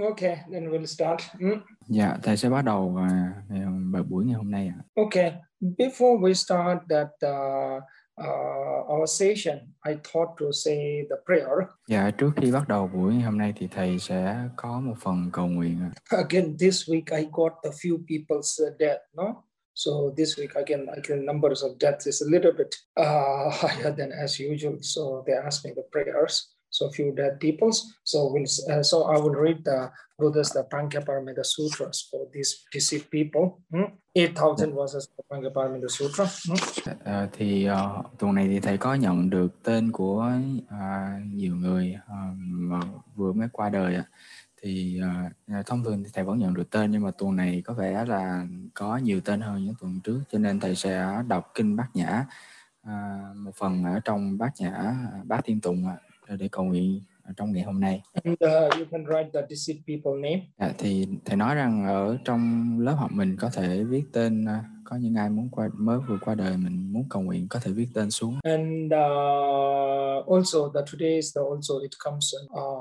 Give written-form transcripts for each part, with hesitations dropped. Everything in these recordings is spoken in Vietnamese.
Okay, then we'll start. Dạ, thầy sẽ bắt đầu buổi ngày hôm nay ạ. Okay, before we start that our session, I thought to say the prayer. Dạ, trước khi bắt đầu buổi ngày hôm nay thì thầy sẽ có một phần cầu nguyện ạ. Again, this week I got a few people's death, no? So this week again, numbers of deaths is a little bit higher than as usual. So they asked me the prayers. So few dead peoples. So I will read the Buddha's the Panchaparamita Sutras for these deceased people. 8,000 verses of Panchaparamita Sutra. Tuần này thì thầy có nhận được tên của nhiều người mà vừa mới qua đời ạ. Thì thông thường thì thầy vẫn nhận được tên, nhưng mà tuần này có vẻ là có nhiều tên hơn những tuần trước, cho nên thầy sẽ đọc kinh Bát Nhã, một phần ở trong Bát Nhã Bát Thiên Tụng để cầu nguyện trong ngày hôm nay. And you can write the deceased people name. Thì thầy nói rằng ở trong lớp học mình có thể viết tên, có những ai mới vừa qua đời mình muốn cầu nguyện có thể viết tên xuống. And also today is also it comes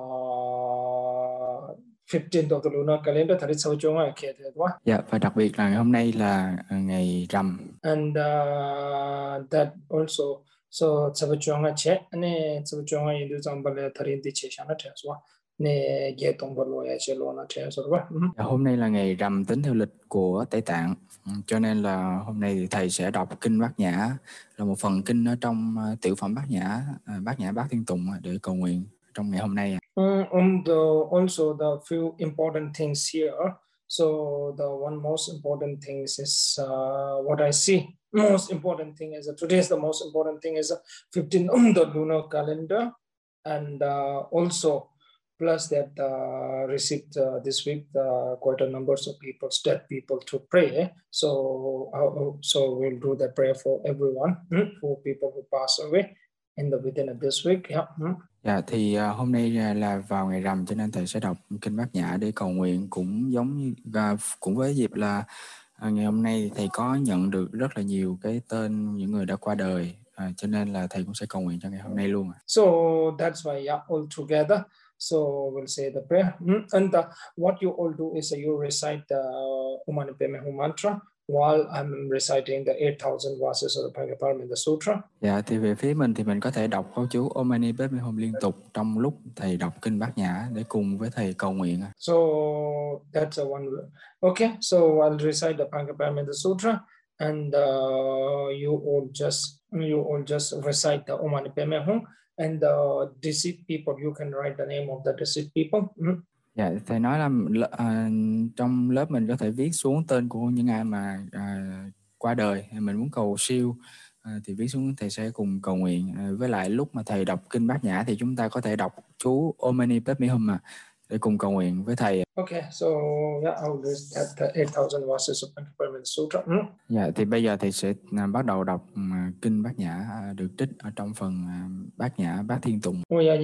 15th of the lunar calendar. Dạ, và đặc biệt là ngày hôm nay là ngày rằm. And that also so Sabachuanga che ane Sabachuanga Hindu Zambale Tharindi che shana teswa ne ge tombalo ya che lona teswa. Hôm nay là ngày rằm tính theo lịch của Tây Tạng, cho nên là hôm nay thì thầy sẽ đọc kinh Bát Nhã, là một phần kinh ở trong tiểu phẩm Bát Nhã Bát Thiên Tụng để cầu nguyện trong ngày hôm nay. Also the few important things here. So the one most important thing is what I see. Most important thing is today's the most important thing is 15 on the lunar calendar, and also plus that received this week quite a numbers of people, dead people to pray. So we'll do that prayer for everyone, for people who pass away within this week. Dạ, thì hôm nay là vào ngày rằm, cho nên thầy sẽ đọc kinh Bát Nhã để cầu nguyện, cũng giống như cũng với dịp là ngày hôm nay thầy có nhận được rất là nhiều cái tên những người đã qua đời, cho nên là thầy cũng sẽ cầu nguyện cho ngày hôm nay luôn. So that's why all together. So we'll say the prayer, and what you all do is you recite the Om Mani Padme Hum mantra while I'm reciting the 8,000 verses of the Panchaparamita Sutra. Dạ, thì về phía mình thì mình có thể đọc câu chú Om Mani Padme Hum liên tục trong lúc thầy đọc kinh Bát Nhã để cùng với thầy cầu nguyện. So that's a one. Okay, so I'll recite the Panchaparamita Sutra, and you all just recite the Om Mani Padme Hum, and the deceased people you can write the name of the deceased people. Dạ, thầy nói là trong lớp mình có thể viết xuống tên của những ai mà qua đời, mình muốn cầu siêu thì viết xuống, thầy sẽ cùng cầu nguyện. Với lại lúc mà thầy đọc kinh Bát Nhã thì chúng ta có thể đọc chú Om Mani Padme Hum để cùng cầu nguyện với thầy. Okay, so yeah, I'll read the 8,000 verses of Panchaparamita Sutra. Dạ, thì bây giờ thầy sẽ bắt đầu đọc kinh Bát Nhã được trích ở trong phần Bát Nhã Bát Thiên Tụng.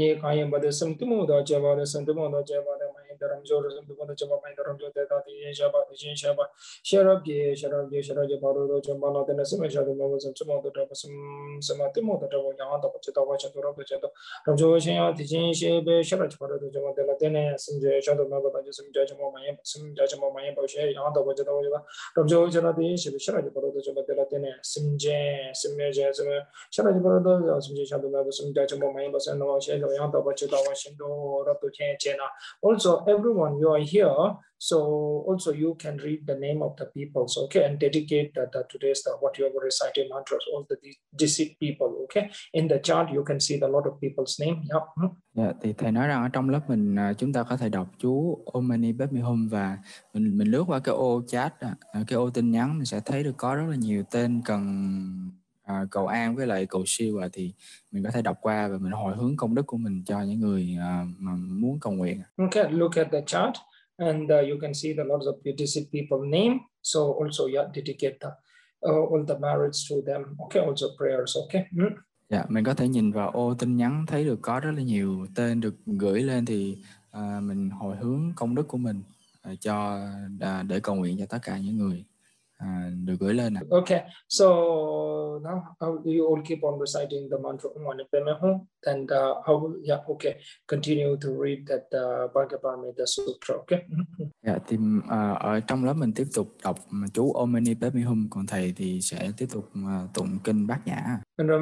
Also, everyone, you are here, so also you can read the name of the people, so, okay, and dedicate today's what you have recited mantras, all the deceased people, okay. In the chart, you can see a lot of people's name. Yeah. Dạ, thì thầy nói rằng ở trong lớp mình chúng ta có thể đọc chú Om Mani Padme Hum, và mình lướt qua cái ô chat, cái ô tin nhắn, mình sẽ thấy được có rất là nhiều tên cần cầu an với lại cầu siêu, thì mình có thể đọc qua và mình hồi hướng công đức của mình cho những người mà muốn cầu nguyện. Okay, look at the chart, and you can see the lots of deceased people name. So also dedicate all the merits to them. Okay, also prayers. Okay. Dạ, mình có thể nhìn vào ô tin nhắn thấy được có rất là nhiều tên được gửi lên, thì mình hồi hướng công đức của mình để cầu nguyện cho tất cả những người được gửi lên. Okay, so now you all keep on reciting the mantra Om Peme Hum, and yeah, okay, continue to read that Bhagavad Sutra, okay? Dạ, thì ở trong lớp mình tiếp tục đọc chú Om Mani Padme Hum, còn thầy thì sẽ tiếp tục tụng kinh Bát Nhã.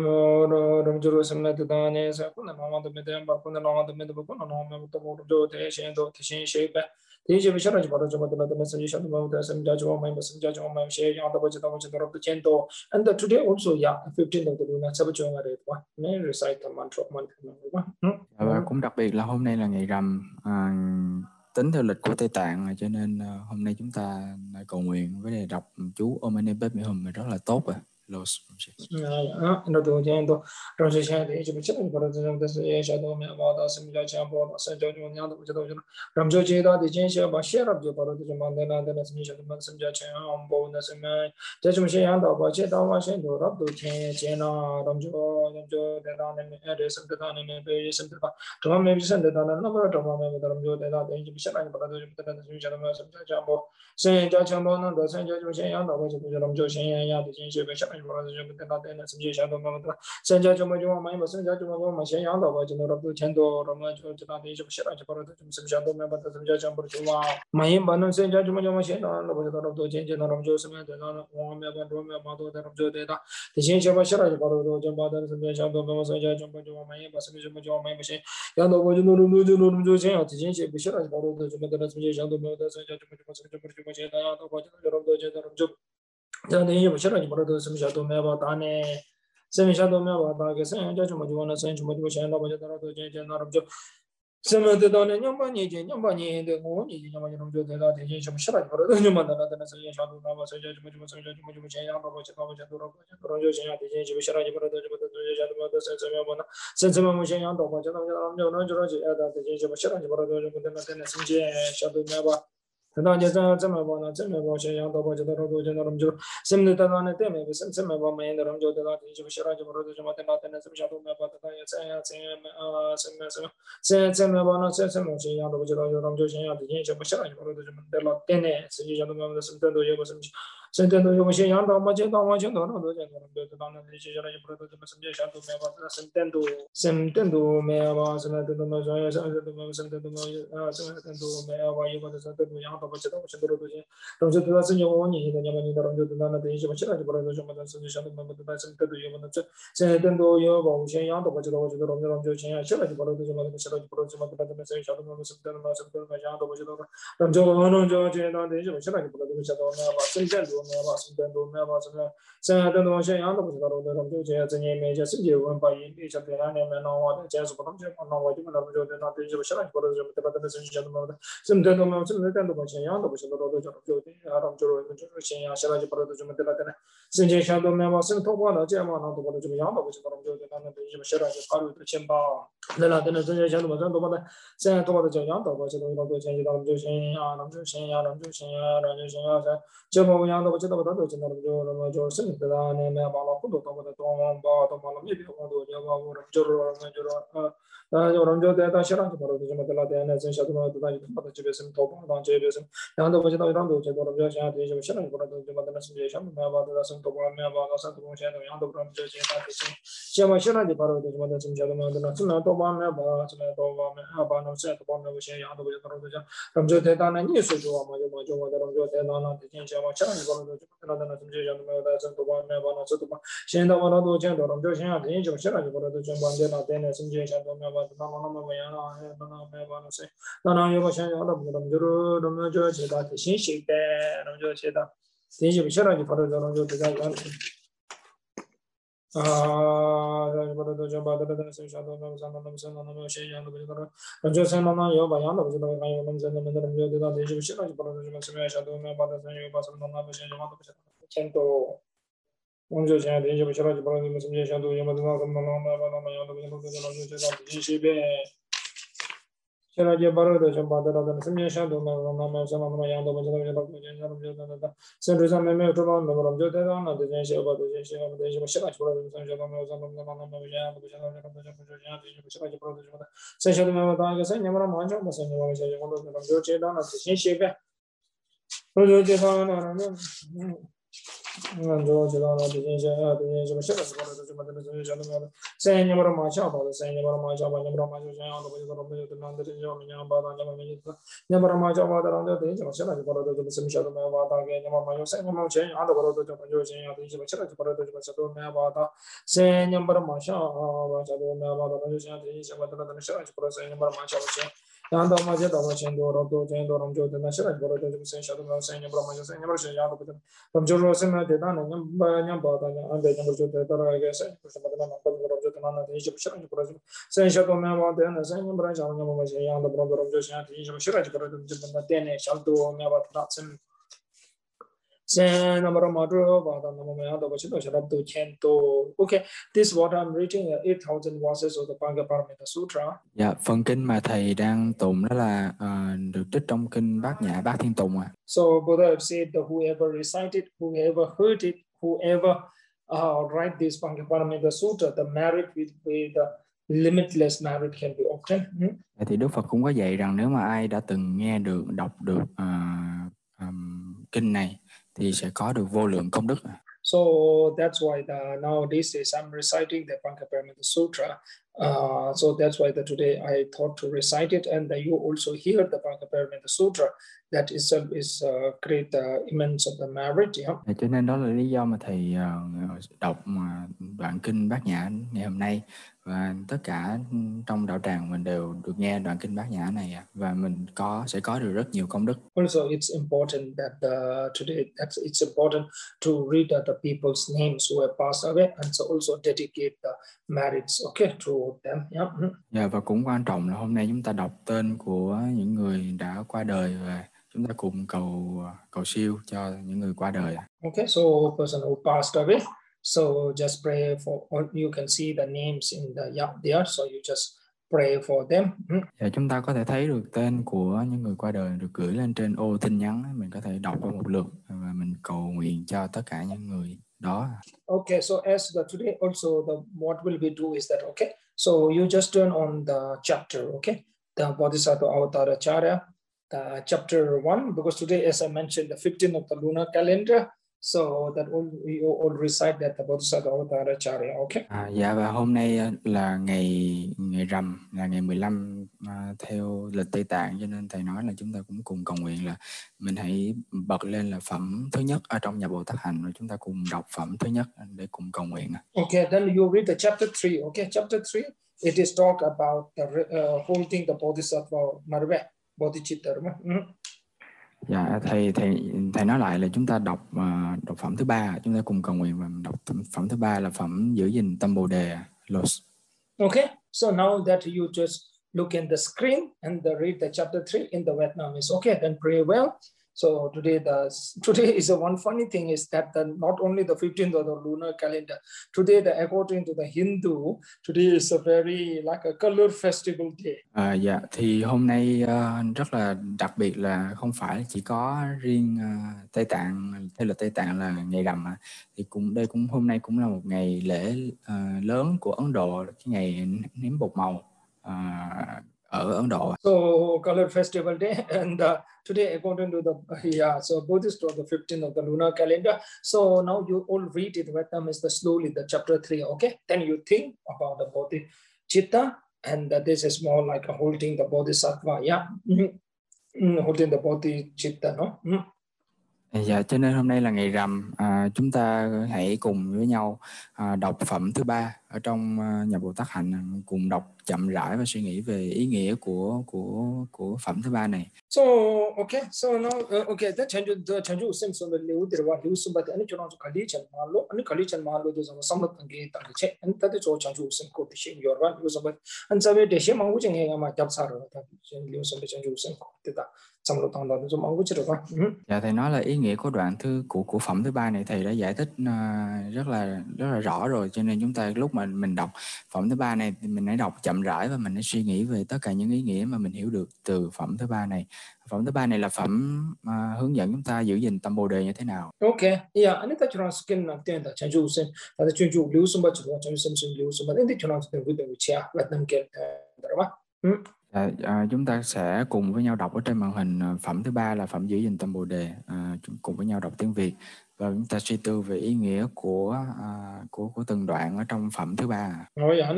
Teji Visharaji Bharajamata Sanjishadu Mavata Samjaju Mai Samjaju Mai Shay Yanda Vajata Vajata of the Chento. And today also, yeah, 15th of the Luna Sabachunga Redwa. May recite the mantra Và cũng đặc biệt là hôm nay là ngày rằm, tính theo lịch của Tây Tạng, cho nên hôm nay chúng ta cầu nguyện với đề đọc chú Om Mani Padme Hum rất là tốt rồi. Anjo jilo na de je mashe la sibara de juma de je jalo na se nyamara ma cha ba se nyamara ma cha ba nyamara ma cha ya do ba do ba de na de je ma nyamara ba nyamara ma cha nyamara ma cha ba da de je mashe la sibara de se misha do ma ba da ge nyamara ma se nyamara che ya do ba do je ma je ya de je mashe la sibara de se do ma ba da se nyamara ma cha ba cha do ma ba da je ya de je ma da de se la sibara se nyamara ma cha ba che yanda ma je da ma chen do ro do je do rom jo de na se la sibara de se sha do ma se nyamara ma se nyamara che ya do ba Ramjoro se na de na nyam ba da nyam ande nyam jo de da ra ge se ko ma da na ko ro jo de na de je shira ni ko se sha do me ba de na se nyam bra ja nyam ma je ya da bro ro jo se na de je shira ji ko de na de ne shal do me ba da sen se na bra ma ro ba da na me ya do ba shi do shira do chen to okay this is what I'm reading 8000 verses of the Bhagavad Sutra. Dạ, phần kinh mà thầy đang tụng đó là được trích trong kinh Bát Nhã Bát Thiên Tụng ạ. So Buddha have said that whoever recited, whoever heard it, whoever write this Bhagavad Sutra, the merit with the limitless merit can be obtained. Thì Đức Phật cũng có dạy rằng nếu mà ai đã từng nghe được, đọc được kinh này thì sẽ có được vô lượng công đức. So that's why nowadays I'm reciting the Bhagavad Sutra. So that's why today I thought to recite it, and you also hear the Bhagavad Sutra. That itself is great immense of the merit. Yeah. Cho nên đó là lý do mà thầy đọc đoạn kinh Bát Nhã ngày hôm nay, và tất cả trong đạo tràng mình đều được nghe đoạn kinh Bát Nhã này, và mình sẽ có được rất nhiều công đức. Also, it's important that today it's important to read the people's names who have passed away, and so also dedicate the merits, okay, to them. Yeah. Yeah, và cũng quan trọng là hôm nay chúng ta đọc tên của những người đã qua đời và chúng ta cùng cầu siêu cho những người qua đời. Okay, so person who passed away, so just pray for, or you can see the names in the there, so you just pray for them. Dạ, chúng ta có thể thấy được tên của những người qua đời được gửi lên trên ô tin nhắn, mình có thể đọc qua một lượt và mình cầu nguyện cho tất cả những người đó. Okay, so as today also what will we do is that, okay, so you just turn on the chapter, okay, the Bodhisattva Avataracharya, chapter 1, because today, as I mentioned, the 15th of the lunar calendar, so that you all recite that the Bodhisattva Avataracharya, okay. Dạ, và hôm nay là ngày rằm, là ngày 15 theo lịch Tây Tạng, cho nên thầy nói là chúng ta cũng cùng cầu nguyện là mình hãy bật lên là phẩm thứ nhất ở trong nhà Bồ Tát Hành, rồi chúng ta cùng đọc phẩm thứ nhất để cùng cầu nguyện. Okay, then you read the chapter 3. Okay, chapter 3, it is talk about the holding the Bodhisattva Marve, Bodhicitta. Dạ, thầy nói lại là chúng ta đọc phẩm thứ 3, chúng ta cùng cầu nguyện và đọc phẩm thứ 3 là phẩm giữ gìn tâm Bồ đề, Los. Okay, so now that you just look in the screen and read the chapter 3 in the Vietnamese. Okay, then pray well. So today is one funny thing is that not only the 15th of the lunar calendar, today according to the Hindu, today is a very like a color festival day. Dạ, thì hôm nay rất là đặc biệt là không phải chỉ có riêng Tây Tạng, theo lịch Tây Tạng là ngày rằm, thì hôm nay cũng là một ngày lễ lớn của Ấn Độ, cái ngày ném bột màu ở Ấn Độ. So color festival day, and today according to so Buddhist or the 15th of the lunar calendar. So now you all read it Vietnamese slowly, the chapter 3. Okay, then you think about the Bodhicitta, and this is more like holding the Bodhisattva. Yeah, holding the Bodhicitta, no. Dạ, cho nên hôm nay là ngày rằm, chúng ta hãy cùng với nhau đọc phẩm thứ 3 ở trong nhà Bồ Tát Hạnh, cùng đọc chậm rãi và suy nghĩ về ý nghĩa của phẩm thứ 3 này. So okay, so now okay, the chanju sim the liu dirwa liu sumbat ani chona kali chan malo de samlat ange ta che an ta de chanju sim ko de shin yor wa liu sumbat an sabe de she mangu cheng he ma jap sa ro ta liu sumbat chanju sim ko de ta samlat tang da de mangu che ro. Dạ, thầy nói là ý nghĩa của đoạn của phẩm thứ 3 này thầy đã giải thích rất là rõ rồi, cho nên chúng ta lúc mà mình đọc phẩm thứ 3 này thì mình hãy đọc chậm rãi và mình hãy suy nghĩ về tất cả những ý nghĩa mà mình hiểu được từ phẩm thứ 3 này. Phẩm thứ 3 này là phẩm hướng dẫn chúng ta giữ gìn tâm Bồ đề như thế nào. Okay, yeah, anh ta chọn skin là tiền là chanju sim, là chanju liu sumbat chọn chanju sim liu sumbat, anh ta chọn tiền với tiền chia và năm kiện đó. Chúng ta sẽ cùng với nhau đọc ở trên màn hình phẩm thứ 3 là phẩm giữ gìn tâm Bồ đề, cùng với nhau đọc tiếng Việt. Và chúng ta suy tư về ý nghĩa của từng đoạn ở trong phẩm thứ ba.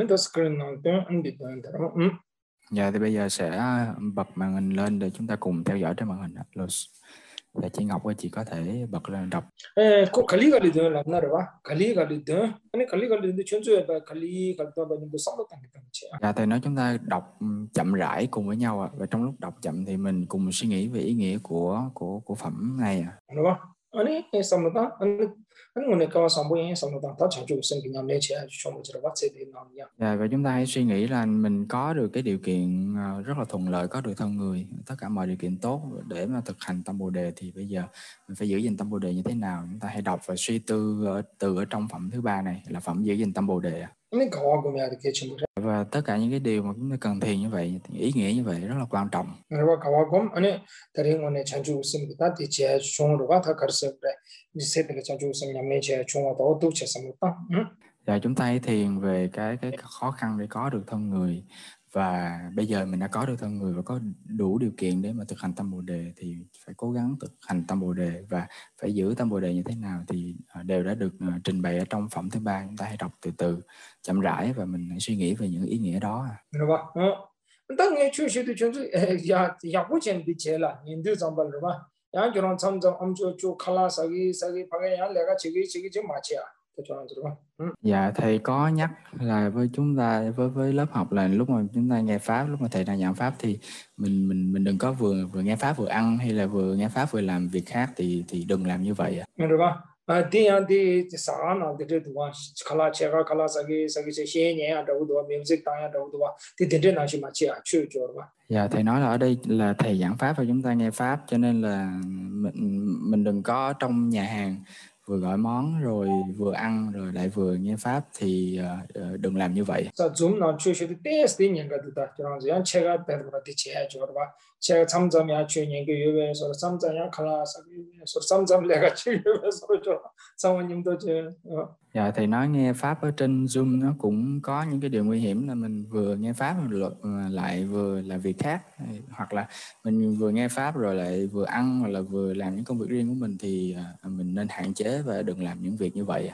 Dạ thì bây giờ sẽ bật màn hình lên để chúng ta cùng theo dõi trên màn hình. Và chị Ngọc ơi, chị có thể bật lên đọc. Dạ thầy nói chúng ta đọc chậm rãi cùng với nhau ạ. Và trong lúc đọc chậm thì mình cùng suy nghĩ về ý nghĩa của phẩm này ạ. Dạ, và chúng ta hãy suy nghĩ là mình có được cái điều kiện rất là thuận lợi, có được thân người, tất cả mọi điều kiện tốt để mà thực hành tâm Bồ Đề, thì bây giờ mình phải giữ gìn tâm Bồ Đề như thế nào? Chúng ta hãy đọc và suy tư từ ở trong phẩm thứ ba này là phẩm giữ gìn tâm Bồ Đề. Và tất cả những cái điều mà chúng ta cần thiền như vậy, ý nghĩa như vậy rất là quan trọng. Và chúng ta hãy thiền về cái khó khăn để có được thân người. Và bây giờ mình đã có được thân người và có đủ điều kiện để mà thực hành tâm Bồ Đề, thì phải cố gắng thực hành tâm Bồ Đề và phải giữ tâm Bồ Đề như thế nào thì đều đã được trình bày ở trong phẩm thứ ba. Chúng ta hãy đọc từ từ, chậm rãi và mình hãy suy nghĩ về những ý nghĩa đó. Dạ thầy có nhắc là với chúng ta, với lớp học là lúc mà chúng ta nghe pháp, lúc mà thầy đang giảng pháp thì mình đừng có vừa nghe pháp vừa ăn, hay là vừa nghe pháp vừa làm việc khác, thì đừng làm như vậy. Dạ thầy nói là ở đây là thầy giảng pháp và chúng ta nghe pháp, cho nên là mình đừng có trong nhà hàng vừa gọi món rồi vừa ăn rồi lại vừa nghe pháp, thì đừng làm như vậy. Dạ thầy nói nghe pháp ở trên Zoom nó cũng có những cái điều nguy hiểm là mình vừa nghe pháp lại vừa làm việc khác, hoặc là mình vừa nghe pháp rồi lại vừa ăn, hoặc là vừa làm những công việc riêng của mình, thì mình nên hạn chế và đừng làm những việc như vậy.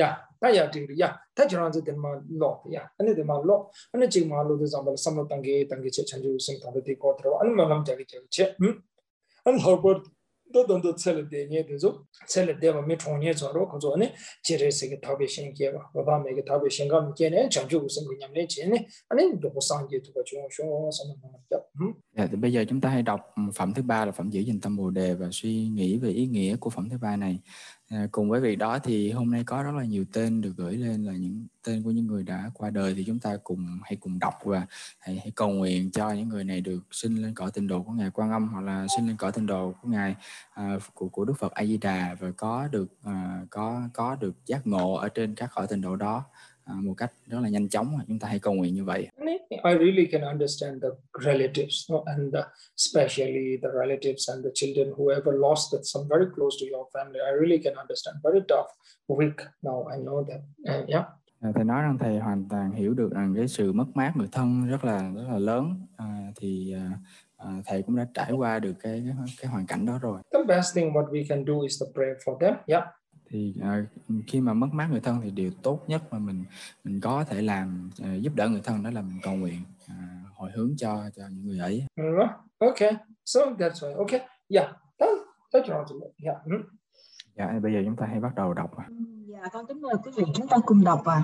또 셀레데니 되죠. 셀레데가 메트로니에 저로 거조네 제레세게 답에 신기가 바바메게 답에 신감 깨네 장주 무슨 그냥네 제네 아니 도상게 두고 좀쇼 선언하죠. Dạ, thì bây giờ chúng ta hãy đọc phẩm thứ ba là phẩm giữ gìn tâm Bồ Đề và suy nghĩ về ý nghĩa của phẩm thứ ba này. Cùng với việc đó thì hôm nay có rất là nhiều tên được gửi lên, là những tên của những người đã qua đời, thì chúng ta hãy cùng đọc và hãy cầu nguyện cho những người này được sinh lên cõi tịnh độ của Ngài Quan Âm, hoặc là sinh lên cõi tịnh độ của Ngài của Đức Phật A Di Đà, và có được giác ngộ ở trên các cõi tịnh độ đó một cách rất là nhanh chóng. Chúng ta hãy cầu nguyện như vậy. I really can understand the relatives, and especially the relatives and the children, whoever lost it, some very close to your family. I really can understand. Very tough week. Now I know that. Yeah. Thầy nói rằng thầy hoàn toàn hiểu được rằng cái sự mất mát người thân rất là lớn, thì thầy cũng đã trải qua được cái hoàn cảnh đó rồi. The best thing what we can do is to pray for them. Yeah. Thì khi mà mất mát người thân thì điều tốt nhất mà mình có thể làm giúp đỡ người thân đó là mình cầu nguyện, hồi hướng cho những người ấy. Okay, so that's why. Okay, yeah, that's right. Yeah. Dạ, bây giờ chúng ta hãy bắt đầu đọc. Dạ, con kính mời quý vị chúng ta cùng đọc vào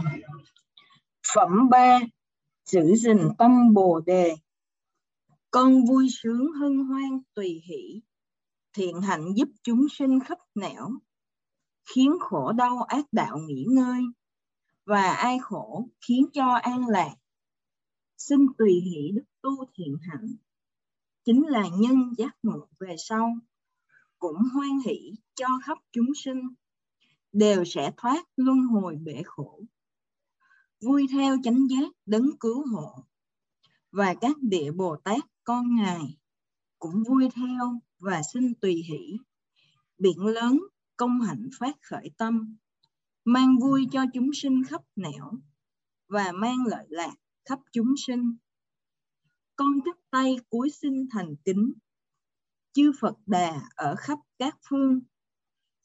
phẩm 3 giữ gìn tâm Bồ Đề. Con vui sướng hân hoan tùy hỷ, thiện hạnh giúp chúng sinh khắp nẻo, khiến khổ đau ác đạo nghỉ ngơi, và ai khổ khiến cho an lạc. Xin tùy hỷ đức tu thiện hạnh, chính là nhân giác ngộ về sau, cũng hoan hỷ cho khắp chúng sinh, đều sẽ thoát luân hồi bể khổ. Vui theo chánh giác đấng cứu hộ, và các địa Bồ Tát con Ngài cũng vui theo và xin tùy hỷ. Biển lớn công hạnh phát khởi tâm, mang vui cho chúng sinh khắp nẻo, và mang lợi lạc khắp chúng sinh. Con chắp tay cúi xin thành kính, chư Phật Đà ở khắp các phương,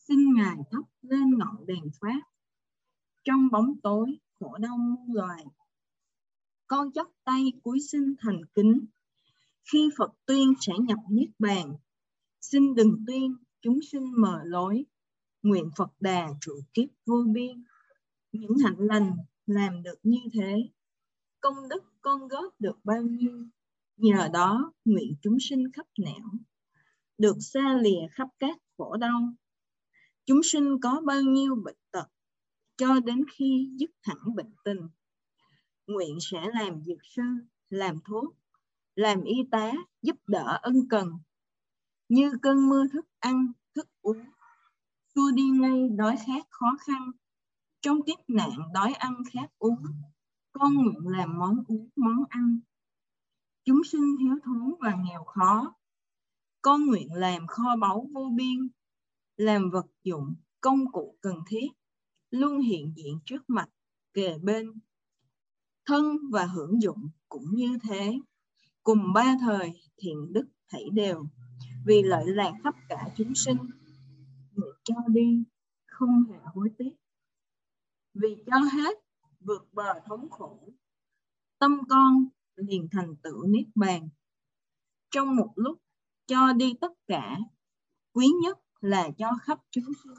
xin Ngài thắp lên ngọn đèn Pháp. Trong bóng tối khổ đau muôn loài, con chắp tay cúi xin thành kính. Khi Phật tuyên sẽ nhập niết bàn, xin đừng tuyên chúng sinh mờ lối. Nguyện Phật Đà trụ kiếp vô biên. Những hạnh lành làm được như thế, công đức con góp được bao nhiêu. Nhờ đó nguyện chúng sinh khắp nẻo, được xa lìa khắp các khổ đau. Chúng sinh có bao nhiêu bệnh tật, cho đến khi dứt hẳn bệnh tình, nguyện sẽ làm dược sư, làm thuốc, làm y tá, giúp đỡ ân cần. Như cơn mưa thức ăn, thức uống, xua đi ngay đói khát khó khăn. Trong kiếp nạn đói ăn khát uống, con nguyện làm món uống món ăn. Chúng sinh thiếu thốn và nghèo khó, con nguyện làm kho báu vô biên. Làm vật dụng, công cụ cần thiết, luôn hiện diện trước mặt, kề bên. Thân và hưởng dụng cũng như thế, cùng ba thời thiện đức thảy đều, vì lợi lạc khắp cả chúng sinh. Nguyện cho đi, không hề hối tiếc, vì cho hết, vượt bờ thống khổ. Tâm con liền thành tựu niết bàn. Trong một lúc cho đi tất cả, quý nhất là cho khắp chúng sinh.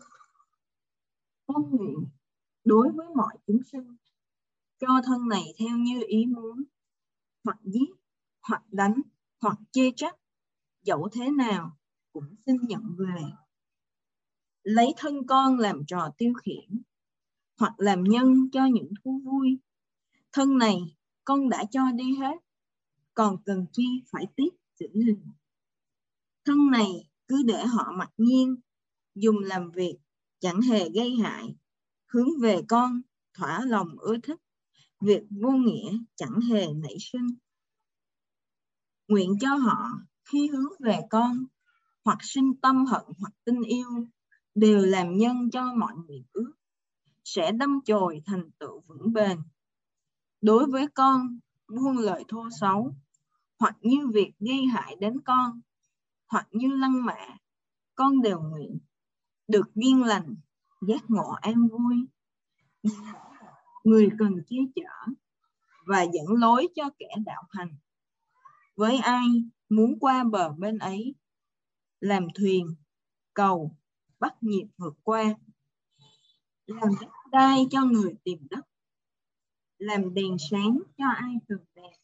Con nguyện đối với mọi chúng sinh, cho thân này theo như ý muốn, hoặc giết, hoặc đánh, hoặc chê trách, dẫu thế nào cũng xin nhận về. Lấy thân con làm trò tiêu khiển, hoặc làm nhân cho những thú vui. Thân này con đã cho đi hết, còn cần chi phải tiếc giữ gìn. Thân này cứ để họ mặc nhiên, dùng làm việc chẳng hề gây hại. Hướng về con thỏa lòng ưa thích, việc vô nghĩa chẳng hề nảy sinh. Nguyện cho họ khi hướng về con, hoặc sinh tâm hận hoặc tin yêu, đều làm nhân cho mọi nguyện ước, sẽ đâm chồi thành tựu vững bền. Đối với con buông lời thô xấu, hoặc như việc gây hại đến con, hoặc như lăng mạ, con đều nguyện được duyên lành, giác ngộ an vui. Người cần che chở và dẫn lối cho kẻ đạo hành. Với ai muốn qua bờ bên ấy, làm thuyền, cầu, bắt nhịp vượt qua. Làm đất đai cho người tìm đất, làm đèn sáng cho ai cần đèn,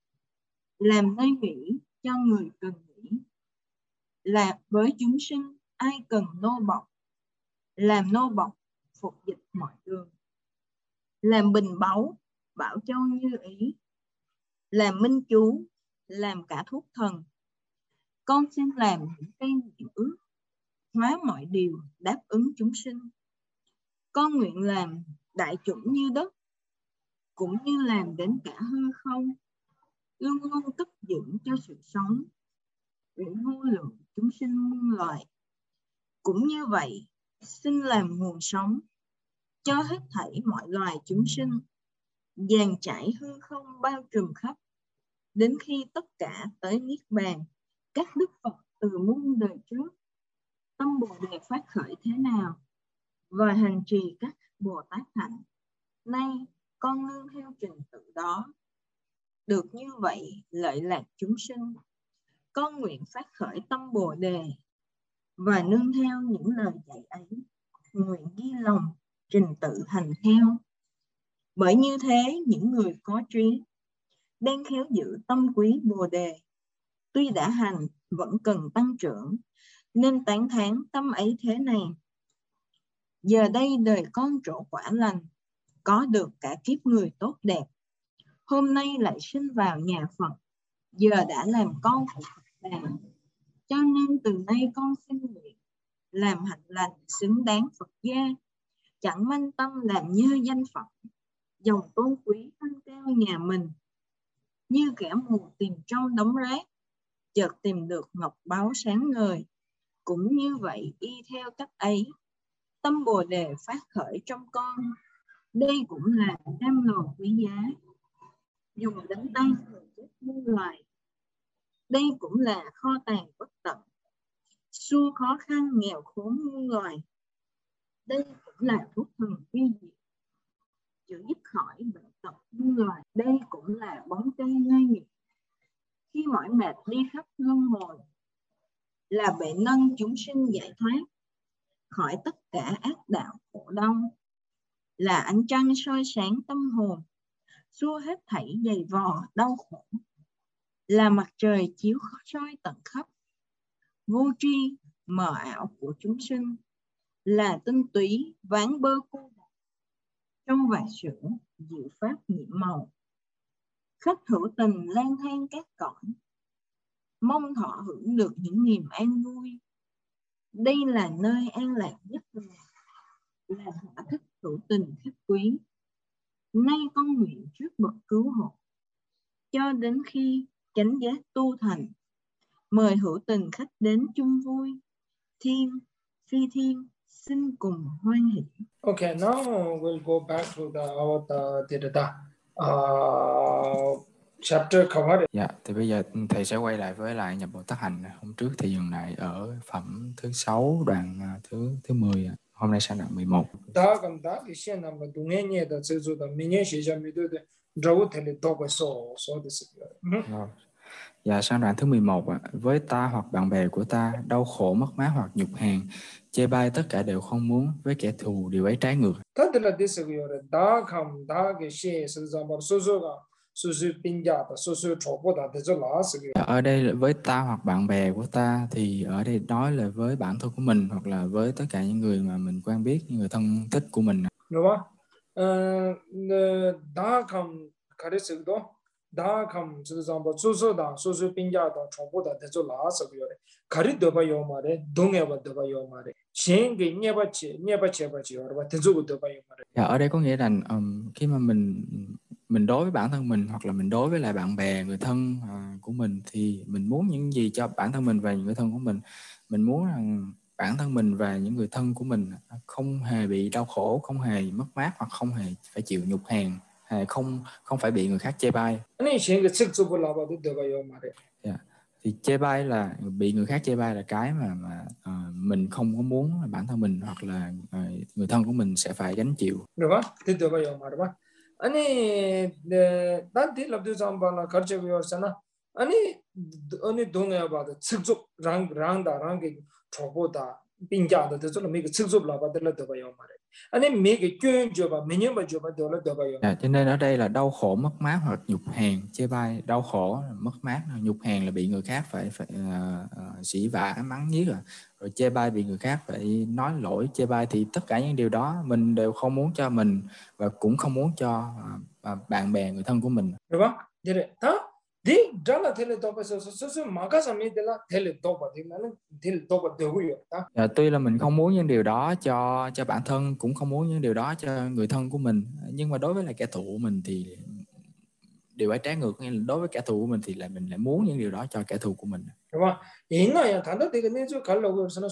làm nơi nghỉ cho người cần nghỉ. Là với chúng sinh ai cần nô bộc, làm nô bộc phục dịch mọi đường. Làm bình báu, bảo châu như ý, làm minh chú, làm cả thuốc thần. Con xin làm những cây nguyện ước, hóa mọi điều đáp ứng chúng sinh. Con nguyện làm đại chủng như đất, cũng như làm đến cả hư không, luôn luôn tích dưỡng cho sự sống, nguyện vô lượng chúng sinh muôn loài. Cũng như vậy, xin làm nguồn sống cho hết thảy mọi loài chúng sinh, dàn trải hư không bao trùm khắp, đến khi tất cả tới niết bàn. Các đức Phật từ muôn đời trước, tâm Bồ Đề phát khởi thế nào, và hành trì các Bồ Tát hạnh, nay con nương theo trình tự đó. Được như vậy lợi lạc chúng sinh, con nguyện phát khởi tâm Bồ Đề, và nương theo những lời dạy ấy, nguyện ghi lòng trình tự hành theo. Bởi như thế, những người có trí đang khéo giữ tâm quý Bồ Đề, tuy đã hành vẫn cần tăng trưởng, nên tán thán tâm ấy thế này. Giờ đây đời con trổ quả lành, có được cả kiếp người tốt đẹp. Hôm nay lại sinh vào nhà Phật, giờ đã làm con của Phật Đà. Cho nên từ nay con xin nguyện làm hạnh lành xứng đáng Phật gia, chẳng manh tâm làm nhơ danh Phật, dòng tôn quý thanh cao nhà mình. Như kẻ mù tìm trong đống rác, chợt tìm được ngọc báu sáng ngời. Cũng như vậy, y theo cách ấy, tâm Bồ Đề phát khởi trong con. Đây cũng là cam lồ quý giá, dùng đánh tay người chết muôn loài. Đây cũng là kho tàng bất tận, xua khó khăn nghèo khốn muôn loài. Đây cũng là thuốc thần vi diệu, chữa dứt khỏi bệnh tật muôn loài. Đây cũng là bóng cây ngay nghiệp. Khi mỏi mệt đi khắp luân hồi, là bệ nâng chúng sinh giải thoát khỏi tất cả ác đạo khổ đau, là ánh trăng soi sáng tâm hồn, xua hết thảy dày vò đau khổ, là mặt trời chiếu soi tận khắp vô tri mờ ảo của chúng sinh, là tinh túy ván bơ cô độc trong vài sữa diệu pháp nhiệm màu. Khách hữu tình lang thang các cõi, mong thọ hưởng được những niềm an vui. Đây là nơi an lạc nhất là hỏa thích hữu tình khách quý. Nay con nguyện trước bậc cứu hộ, cho đến khi chánh giác tu thành, mời hữu tình khách đến chung vui. Thiên, phi thiên, xin cùng hoan hỷ. Okay, now we'll go back to the chapter covered. Dạ, thì bây giờ thầy sẽ quay lại với lại nhập Bồ Tát hành. Hôm trước thì dừng lại ở phẩm thứ 6 đoạn thứ 10. Hôm nay sang đoạn 11. Da cầm da cái hiện nam du nghe nhẹ da sự du da mình nhẹ sẽ chăm đi được rau thế này đâu có so this. Dạ, sang đoạn thứ 11 ạ. Với ta hoặc bạn bè của ta, đau khổ mất mát hoặc nhục hèn, chê bai tất cả đều không muốn, với kẻ thù điều ấy trái ngược. Thật là this rồi da cầm da cái hiện sự ra mà so pinja da so chopo da thế là sự. Ở đây với ta hoặc bạn bè của ta thì ở đây nói là với bản thân của mình hoặc là với tất cả những người mà mình quen biết, những người thân thích của mình. Đúng không? Da cầm cái sự đó da cầm sự ra mà so pinja da chopo da thế là sự rồi. Cái đó bao nhiêu mà đấy, đông nghe bao nhiêu mà đấy, chuyện cái nghe bao nhiêu rồi, thế rồi bao nhiêu mà đấy. Dạ, ở đây có nghĩa là khi mà mình đối với bản thân mình hoặc là mình đối với lại bạn bè, người thân của mình thì mình muốn những gì cho bản thân mình và những người thân của mình. Mình muốn rằng bản thân mình và những người thân của mình không hề bị đau khổ, không hề mất mát hoặc không hề phải chịu nhục hèn, không phải bị người khác chê bai. Yeah. Thì chê bai là bị người khác chê bai là cái mà mình không có muốn là bản thân mình hoặc là người thân của mình sẽ phải gánh chịu. Đúng không? Thì được vậy mà đúng không? Anh đã đi làm điều gì mà là khởi chơi với anh anh đúng nghe bảo sức giúp rang cái trouble da bình giá da thế cho nên mình sức giúp là bắt được vậy mà đấy. Anh mình cái chuyện cho bà mình mà cho bà được vậy. Cho nên ở đây là đau khổ mất mát hoặc nhục hèn, chê bai, đau khổ mất mát, nhục hèn là bị người khác phải sỉ vả mắng nhiếc rồi chê bai bị người khác phải nói lỗi chê bai, thì tất cả những điều đó mình đều không muốn cho mình và cũng không muốn cho bạn bè người thân của mình. Đúng không? Vậy đó. Đi ra là thế là đâu có số mà cái gì đó là thế là đâu có thì nó thế là đâu có được rồi. Tuy là mình không muốn những điều đó cho bản thân, cũng không muốn những điều đó cho người thân của mình, nhưng mà đối với lại kẻ thù của mình thì điều ấy trái ngược, nghĩa là đối với kẻ thù của mình thì mình lại muốn những điều đó cho kẻ thù của mình. Đúng không? 옛날에 단답되게 내줘 가려고 해서는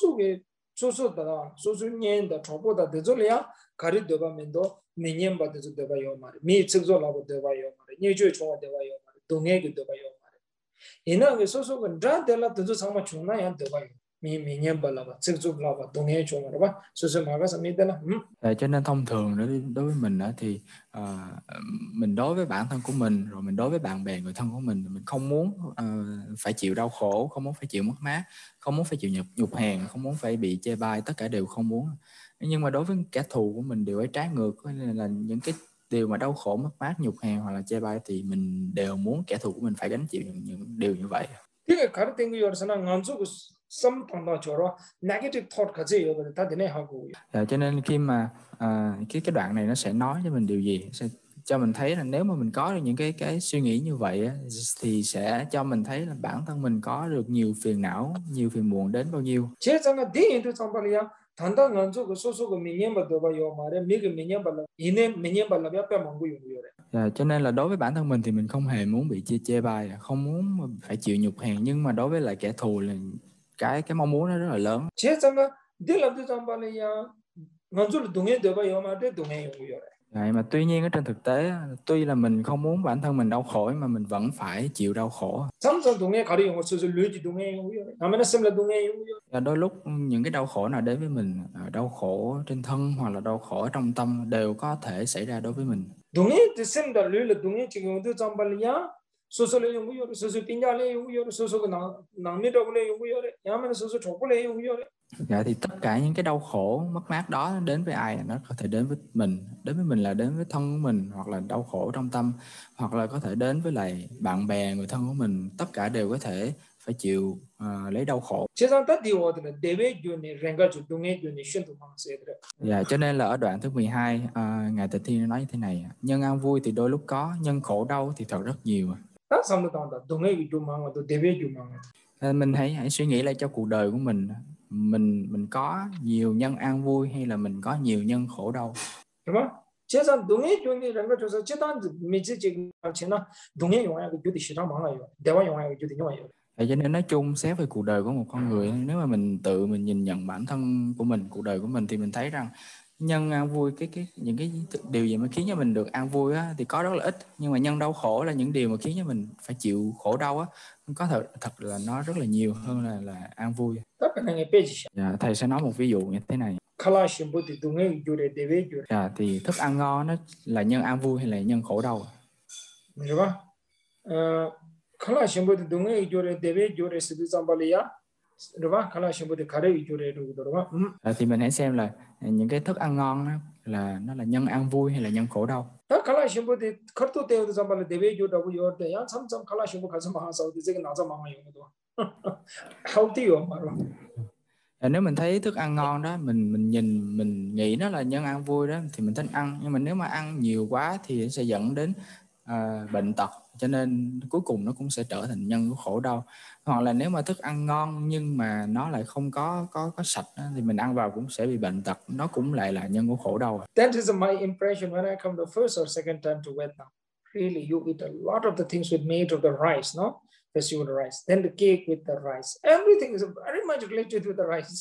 소수 년다 초보다 되절이야 가리도가 면도 매년 받아서 되봐요 말이 미 측조라고 되봐요 말이 니주 총화 되봐요 말이 동해기 되봐요 말이 옛날에 소수가 라델라 되서 상마 중나야 되봐요 미 매년 받아봐 측조라고 동해 총화로 봐 소수 막아서 믿으나 Cho nên thông thường đối với mình thì mình đối với bản thân của mình rồi mình đối với bạn bè người thân của mình không muốn phải chịu đau khổ, không muốn phải chịu mất mát, không muốn phải chịu nhục hèn, không muốn phải bị chê bai, tất cả đều không muốn. Nhưng mà đối với kẻ thù của mình điều ấy trái ngược, nên là những cái điều mà đau khổ mất mát nhục hèn hoặc là chê bai thì mình đều muốn kẻ thù của mình phải gánh chịu những điều như vậy. 이게 가르친 거 열서나 안주고 썸탕다 저러 negative thought 가지 이거 다 되네 하고. Cho nên khi mà cái đoạn này nó sẽ nói cho mình điều gì, sẽ cho mình thấy là nếu mà mình có được những cái suy nghĩ như vậy thì sẽ cho mình thấy là bản thân mình có được nhiều phiền não, nhiều phiền muộn đến bao nhiêu. 제가 대인도 상발이야. 단단 안주고 소소고 미년바 더봐요 말에 미게 미년발라 이내 미년발라 몇 먹고 요요래. Cho nên là đối với bản thân mình thì mình không hề muốn bị chê bai, không muốn phải chịu nhục hèn, nhưng mà đối với lại kẻ thù là cái mong muốn nó rất là lớn. 제가 딜람도 상발이야. 안주를 동해 더봐요 말에 동해 요요래. Mà tuy nhiên ở trên thực tế tuy là mình không muốn bản thân mình đau khổ mà mình vẫn phải chịu đau khổ. Và đôi lúc những cái đau khổ nào đến với mình, đau khổ trên thân hoặc là đau khổ trong tâm đều có thể xảy ra đối với mình. 동해 뜻은 다 룰을 동해 지금도 잠발이야 소소를 연구요 소소 빈자래 연구요 소소가 남미더블에 연구요 야만 소소 족불에 연구요. Dạ thì tất cả những cái đau khổ mất mát đó đến với ai, nó có thể đến với mình là đến với thân của mình, hoặc là đau khổ trong tâm, hoặc là có thể đến với lại bạn bè người thân của mình, tất cả đều có thể phải chịu lấy đau khổ. Dạ, cho nên là ở đoạn thứ 12 Ngài Tịnh Thiên nói như thế này: nhân an vui thì đôi lúc có, nhân khổ đau thì thật rất nhiều. Mình hãy suy nghĩ lại cho cuộc đời của mình có nhiều nhân an vui hay là mình có nhiều nhân khổ đau. Đúng không? 재산 동의 교회라는 걸 줘서 재단 미지직 지나 동의 영향을 주디 시장 많아요. 대화 영향을 주디 영향이요. Vậy cho nên nói chung xét về cuộc đời của một con người, nếu mà mình tự mình nhìn nhận bản thân của mình, cuộc đời của mình, thì mình thấy rằng nhân an vui, những cái điều gì mà khiến cho mình được an vui á, thì có rất là ít, nhưng mà nhân đau khổ là những điều mà khiến cho mình phải chịu khổ đau á, có thật là nó rất là nhiều hơn là an vui. Dạ, thầy sẽ nói một ví dụ như thế này. Dạ, thì thức ăn ngon nó là nhân an vui hay là nhân khổ đau? Đúng không? 칼라 신부들 동의 교례 대외 교례 스비 잠발이야. Đúng không? 칼라 신부들 가래 교례로 그러더라. Thì mình hãy xem là những cái thức ăn ngon là nó là nhân an vui hay là nhân khổ đau. 칼라 신부들 커트 때도 잠발 대외 교라고 요때야 참참 칼라 신부 가서 마하사우디 제가 나자 망아요. healthy요 말로. Nếu mình thấy thức ăn ngon đó, mình nhìn mình nghĩ nó là nhân an vui đó thì mình thích ăn, nhưng mà nếu mà ăn nhiều quá thì sẽ dẫn đến bệnh tật, cho nên cuối cùng nó cũng sẽ trở thành nhân của khổ đau. Hoặc là nếu mà thức ăn ngon nhưng mà nó lại không có sạch đó, thì mình ăn vào cũng sẽ bị bệnh tật, nó cũng lại là nhân của khổ đau. That is my impression when I come the first or second time to Vietnam. Really, you eat a lot of the things with made of the rice, no? The sugar rice, then the cake with the rice. Everything is very much related with the rice.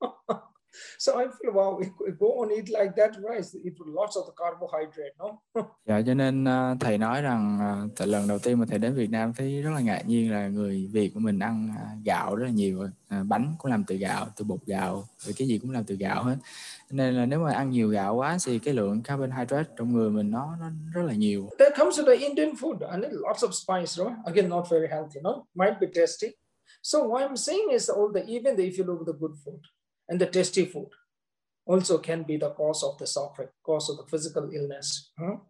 So I feel, wow, we go on eat like that rice, eat lots of the carbohydrate, no? Dạ, cho nên thầy nói rằng lần đầu tiên mà thầy đến Việt Nam thấy rất là ngạc nhiên là người Việt của mình ăn gạo rất là nhiều, bánh cũng làm từ gạo, từ bột gạo, rồi cái gì cũng làm từ gạo hết. Nên là nếu mà ăn nhiều gạo quá thì cái lượng carbohydrate trong người mình nó rất là nhiều. That comes to the Indian food, and lots of spice, right? Again, not very healthy, no? Might be tasty. So what I'm saying is, even if you look at the good food and the tasty food, also can be the cause of the suffering, cause of the physical illness.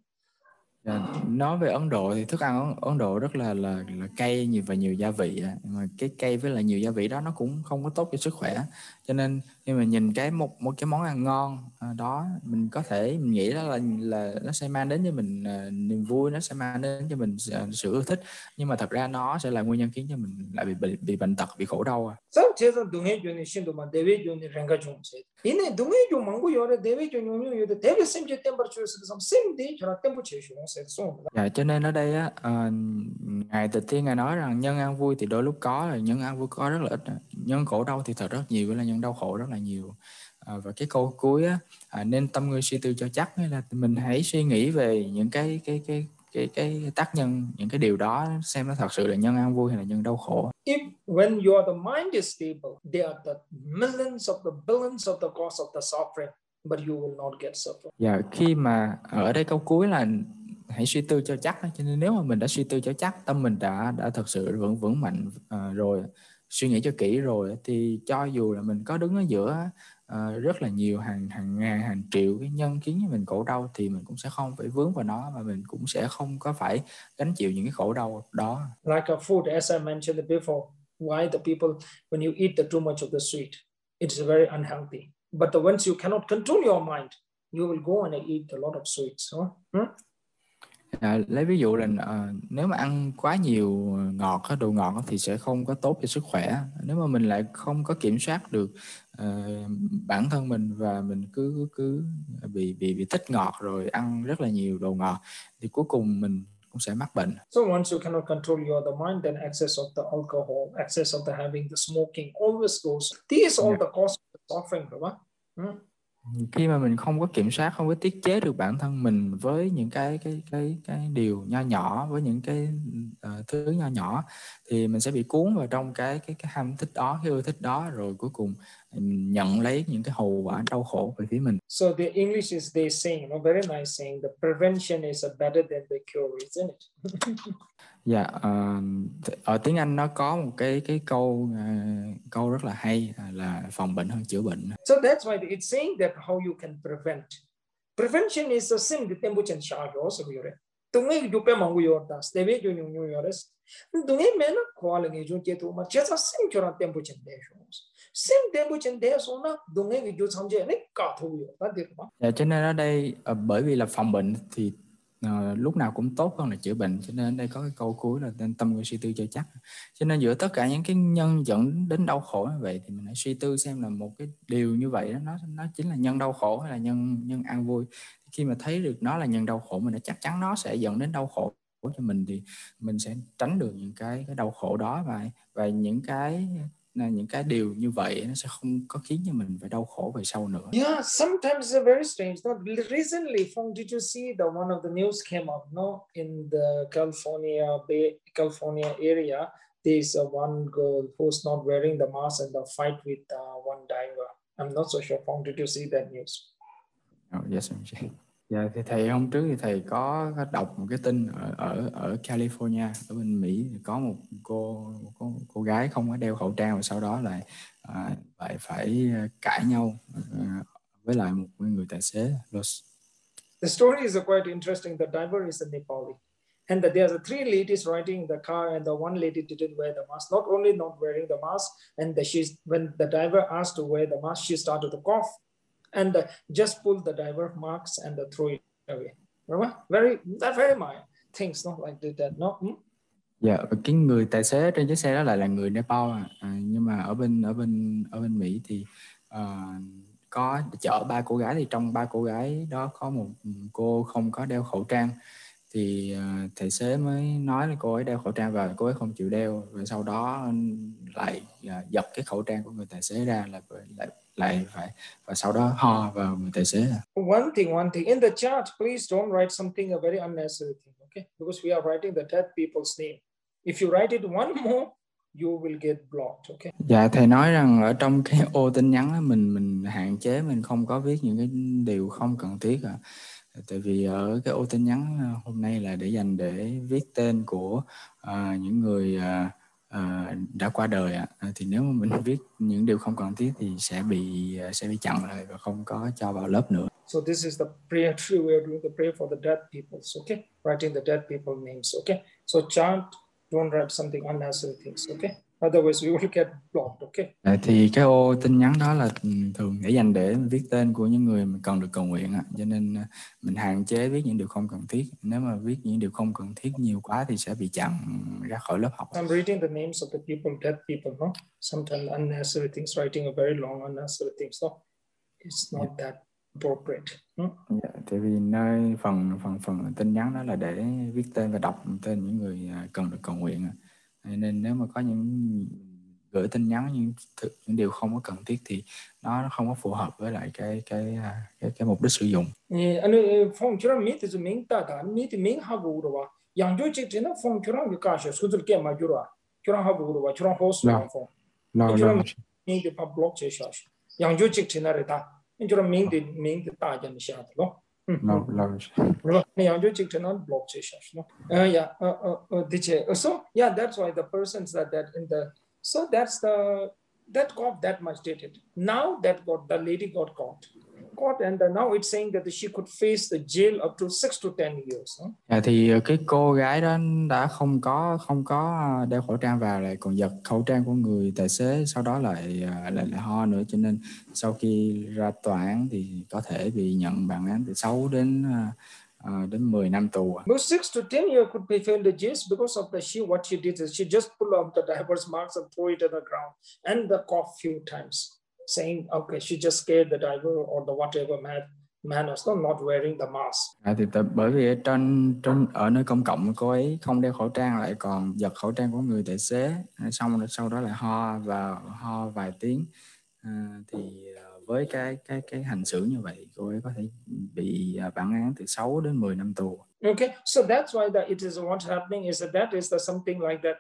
Nói về Ấn Độ thì thức ăn Ấn Độ rất là cay và nhiều gia vị, mà cái cay với lại nhiều gia vị đó nó cũng không có tốt cho sức khỏe. Cho nên khi mà nhìn một cái món ăn ngon đó, mình có thể mình nghĩ đó là nó sẽ mang đến cho mình niềm vui, nó sẽ mang đến cho mình sự ưa thích, nhưng mà thật ra nó sẽ là nguyên nhân khiến cho mình lại bị bệnh tật, bị khổ đau. 제가 동해교는 신도만 대외교는 랭가 중세. 이내 동해교 망고 요래 대외교 용요 요래 대외 샘제 템퍼처에서 좀 샘디 저라 템퍼처 쇼세서. Dạ, cho nên ở đây á, Ngài Tịch Thiên Ngài nói rằng nhân an vui thì đôi lúc có, là nhân an vui có rất là ít, nhân khổ đau thì thật rất nhiều, là nhân đau khổ rất là nhiều. Và cái câu cuối á, nên tâm ngươi suy tư cho chắc, là mình hãy suy nghĩ về những cái tác nhân, những cái điều đó, xem nó thật sự là nhân an vui hay là nhân đau khổ. If when the mind is stable, there are the millions of the billions of the cause of the suffering, but you will not get suffering. Dạ, khi mà ở đây câu cuối là hãy suy tư cho chắc, cho nên nếu mà mình đã suy tư cho chắc, tâm mình đã thật sự vững mạnh rồi, suy nghĩ cho kỹ rồi, thì cho dù là mình có đứng ở giữa rất là nhiều hàng ngàn hàng triệu cái nhân khiến cho mình khổ đau, thì mình cũng sẽ không phải vướng vào nó, và mình cũng sẽ không có phải gánh chịu những cái khổ đau đó. Like a food, as I mentioned before, why the people when you eat too much of the sweet, it's very unhealthy. But once you cannot control your mind, you will go and eat a lot of sweets. Lấy ví dụ là nếu mà ăn quá nhiều ngọt, đồ ngọt thì sẽ không có tốt cho sức khỏe. Nếu mà mình lại không có kiểm soát được bản thân mình, và mình cứ bị thích ngọt rồi ăn rất là nhiều đồ ngọt, thì cuối cùng mình cũng sẽ mắc bệnh. So once you cannot control the mind, then excess of the alcohol, excess of the having the smoking always goes. These are all the cause of the suffering, right? Khi mà mình không có kiểm soát, không có tiết chế được bản thân mình với những cái điều nho nhỏ, với những cái thứ nho nhỏ, thì mình sẽ bị cuốn vào trong cái ham thích đó, cái ưa thích đó, rồi cuối cùng mình nhận lấy những cái hậu quả đau khổ về phía mình. So the English is they saying, very nice saying, the prevention is better than the cure, isn't it? Dạ, ở tiếng Anh nó có một cái câu rất là hay là phòng bệnh hơn chữa bệnh. So that's why it's saying that how you can prevent. Prevention is a sin the tempo chen sha yo so yore. Tungai ju pe mangu yo ta steve ju nyu yores. Tungai men ko ala nge ju che tu ma che sa sin chora tempo chen de shos. Sin tempo chen de so na tungai ju samje ne ka thu yo ta de ma. Dạ, cho nên ở đây bởi vì là phòng bệnh thì lúc nào cũng tốt hơn là chữa bệnh, cho nên ở đây có cái câu cuối là tâm người suy tư cho chắc. Cho nên giữa tất cả những cái nhân dẫn đến đau khổ như vậy thì mình hãy suy tư xem là một cái điều như vậy đó, nó chính là nhân đau khổ hay là nhân an vui. Khi mà thấy được nó là nhân đau khổ, mình đã chắc chắn nó sẽ dẫn đến đau khổ cho mình, thì mình sẽ tránh được những cái đau khổ đó, và những cái điều như vậy nó sẽ không có khiến cho mình phải đau khổ về sau nữa. Yeah, sometimes it's very strange. No, recently, did you see the one of the news came up? No, in the California area, there's one girl who's not wearing the mask and the fight with one diver. I'm not so sure. Did you see that news? Oh, yes, dạ, thì thầy hôm trước thì thầy có đọc một cái tin ở California, ở bên Mỹ, thì có một cô gái không có đeo khẩu trang, và sau đó lại phải cãi nhau với lại một người tài xế. The story is quite interesting. The diver is a Nepali, and there's three ladies riding in the car, and the one lady didn't wear the mask. Not only not wearing the mask, and when the diver asked to wear the mask, she started to cough, and just pulled the diver mask and throw it away. Remember? Very mild things, not like that. No. Dạ, cái người tài xế trên chiếc xe đó lại là người Nepal, nhưng mà ở bên Mỹ thì có chở 3 cô gái, thì trong 3 cô gái đó có một cô không có đeo khẩu trang, thì tài xế mới nói là cô ấy đeo khẩu trang và cô ấy không chịu đeo, và sau đó lại giật cái khẩu trang của người tài xế ra, lại phải, và sau đó ho vào người tài xế. One thing in the chat, please don't write something a very unnecessary thing, okay? Because we are writing the dead people's name. If you write it one more, you will get blocked, okay? Dạ, thầy nói rằng ở trong cái ô tin nhắn đó, mình hạn chế, mình không có viết những cái điều không cần thiết tại vì ở cái ô tin nhắn hôm nay là để dành để viết tên của những người đã qua đời thì nếu mà mình viết những điều không cần thiết thì sẽ bị chặn lại và không có cho vào lớp nữa. So this is the prayer tree. We are doing the prayer for the dead peoples, okay? Writing the dead people names, okay? So chant, don't write something unnecessary things, okay? Otherwise we will get blocked, okay? Thì cái ô tin nhắn đó là thường để dành để viết tên của những người mà cần được cầu nguyện, cho nên mình hạn chế viết những điều không cần thiết. Nếu mà viết những điều không cần thiết nhiều quá thì sẽ bị chặn ra khỏi lớp học. I'm reading the names of the people, dead people, no? Sometimes unnecessary things, writing a very long unnecessary things, no? It's not that appropriate. Dạ, tại vì nơi phần tin nhắn đó là để viết tên và đọc tên những người cần được cầu nguyện, nên nếu mà có những gửi tin nhắn những điều không có cần thiết thì nó không có phù hợp với lại cái mục đích sử dụng. 아니 phong 저랑 밑에 좀 맹다다 밑에 맹하고 그러와 양조직 되는 phong 저랑 그 가셔 수들 게 맞으러 저랑 하고 그러와 저랑 호스랑 phong 저랑 맹데 파 블록 제셔 양조직 되나래다 저랑 맹데 따전 샤도 no 양조직 되는 블록 제셔 so yeah, that's why the persons that in the, so that's that got that much dated. Now the lady got caught, and now it's saying that she could face the jail up to 6 to 10 years. Thì cái cô gái đó đã không có đeo khẩu trang vào, lại còn giật khẩu trang của người tài xế, sau đó lại ho nữa, cho nên sau khi ra tòa án thì có thể bị nhận bản án từ 6 đến 10 năm tù. But 6 to 10 years could be failed the jail because of what she did is she just pulled out the diver's marks and threw it on the ground and the cough few times, saying okay, she just scared the diver or the whatever man was not wearing the mask. Thì bởi vì ở nơi công cộng cô ấy không đeo khẩu trang, lại còn giật khẩu trang của người tài xế, xong sau đó lại ho vài tiếng, Với cái hành xử như vậy, cô ấy có thể bị bản án từ 6 đến 10 năm tù. Okay, so that's why it is what's happening is that is the something like that.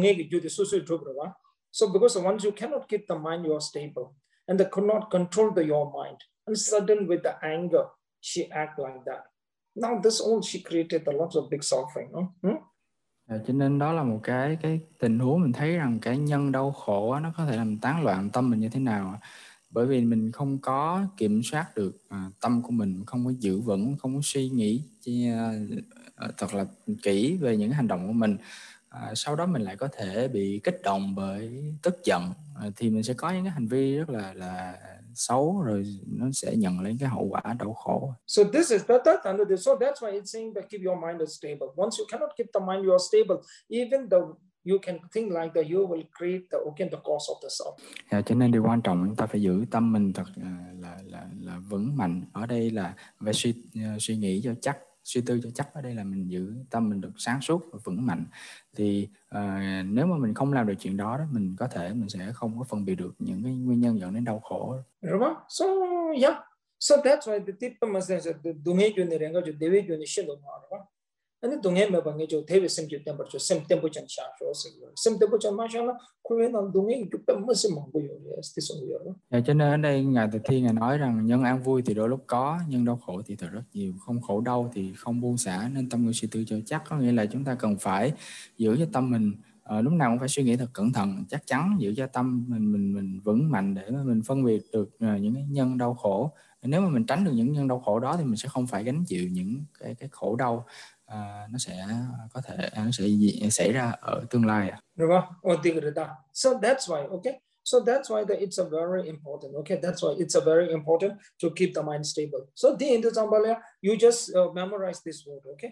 So because once you cannot keep the mind, you are stable, and they could not control your mind. And sudden with the anger, she act like that. Now this all she created a lot of big suffering. No? Cho nên đó là một cái tình huống mình thấy rằng cái nhân đau khổ á, nó có thể làm tán loạn tâm mình như thế nào. Bởi vì mình không có kiểm soát được tâm của mình, không có giữ vững, không có suy nghĩ thật là kỹ về những hành động của mình. Sau đó mình lại có thể bị kích động bởi tức giận, thì mình sẽ có những cái hành vi rất là xấu, rồi nó sẽ nhận lên cái hậu quả đau khổ. So this is that. So that's why it's saying that keep your mind stable. Once you cannot keep the mind, you are stable. Even though you can think like that, you will create the cause of the self. Cho nên điều quan trọng chúng ta phải giữ tâm mình thật là vững mạnh. Ở đây là phải suy nghĩ cho chắc, suy tư cho chắc. Ở đây là mình giữ tâm mình được sáng suốt và vững mạnh. Thì nếu mà mình không làm được chuyện đó, mình sẽ không có phân biệt được những cái nguyên nhân dẫn đến đau khổ. Đúng không? So yeah. So that's why the tip mà say the 동해 균이 랭가 저 대외 균이 신도 말아. 아니 동해 매방에 저 대외 생기 때문에 저 셈템포 전 샤쇼 셈템포 전 마셔나 그러면 동해 그 무슨 먹고요. 스티송이요. Cho nên ở đây Ngài Từ Thiên Ngài nói rằng nhân an vui thì đôi lúc có, nhân đau khổ thì thật rất nhiều, không khổ đau thì không buông xả, nên tâm người suy tư cho chắc. Có nghĩa là chúng ta cần phải giữ cho tâm mình lúc nào cũng phải suy nghĩ thật cẩn thận, chắc chắn, giữ cho tâm mình vững mạnh để mà mình phân biệt được những cái nhân đau khổ. Nếu mà mình tránh được những nhân đau khổ đó thì mình sẽ không phải gánh chịu những cái khổ đau nó sẽ xảy ra ở tương lai. Đúng không? So that's why, okay? So that's why it's a very important, okay? That's why it's a very important to keep the mind stable. So the example, you just memorize this word, okay?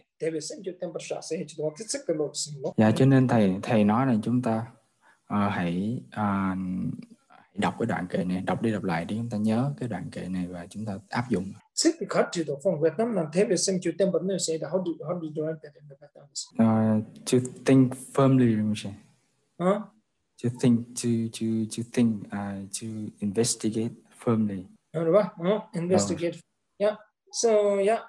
Dạ, cho nên thầy nói là chúng ta hãy đọc cái đoạn kệ này, đọc đi đọc lại để chúng ta nhớ cái đoạn kệ này và chúng ta áp dụng. To think firmly, to think, to investigate firmly. Investigate. Yeah. So yeah.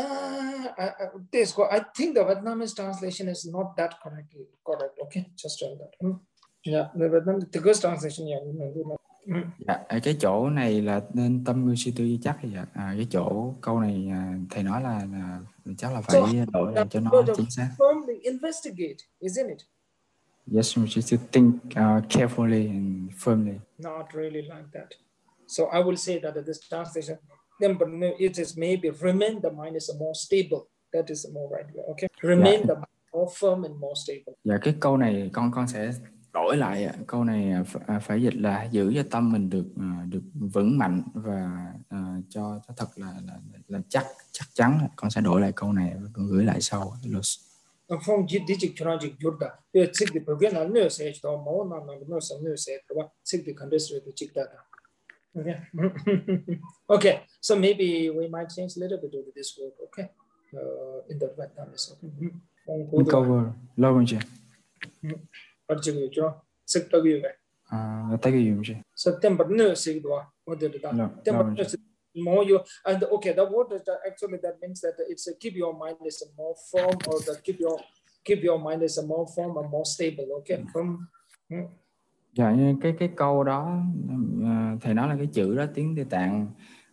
I think the Vietnamese translation is not that correct. Okay, just try that. Yeah, the Vietnamese the good translation. Yeah. Dạ, cái chỗ này là nên tâm ngươi suy tư chắc thì cái chỗ câu này thầy nói là chắc là phải đổi lại cho nó chính xác. Firmly investigate, isn't it? Yes, we should think carefully and firmly. Not really like that. So I will say that this translation, then but it is maybe remain the mind is more stable. That is more right way. Okay, remain the mind more firm and more stable. Dạ, cái câu này con sẽ đổi lại. Câu này phải dịch là giữ cho tâm mình được vững mạnh và cho thật là chắc chắn. Con sẽ đổi lại câu này và con gửi lại sau. Phong digic tragic jurda. It sig the program and no say to more no some no say to sig the condition to check that. Okay. Okay. So maybe we might change a little bit of this word. Okay. In the Vietnamese. Cover lâu chưa? Particular sức tao ghi vậy. Tao ghi gì chứ? September nửa sig đó. What did that? September more you and okay. The word is actually that means that it's keep your mind is more firm or that keep your mind is more firm and more stable. Okay. Dạ, cái câu đó thầy nói là cái chữ đó tiếng Tây Tạng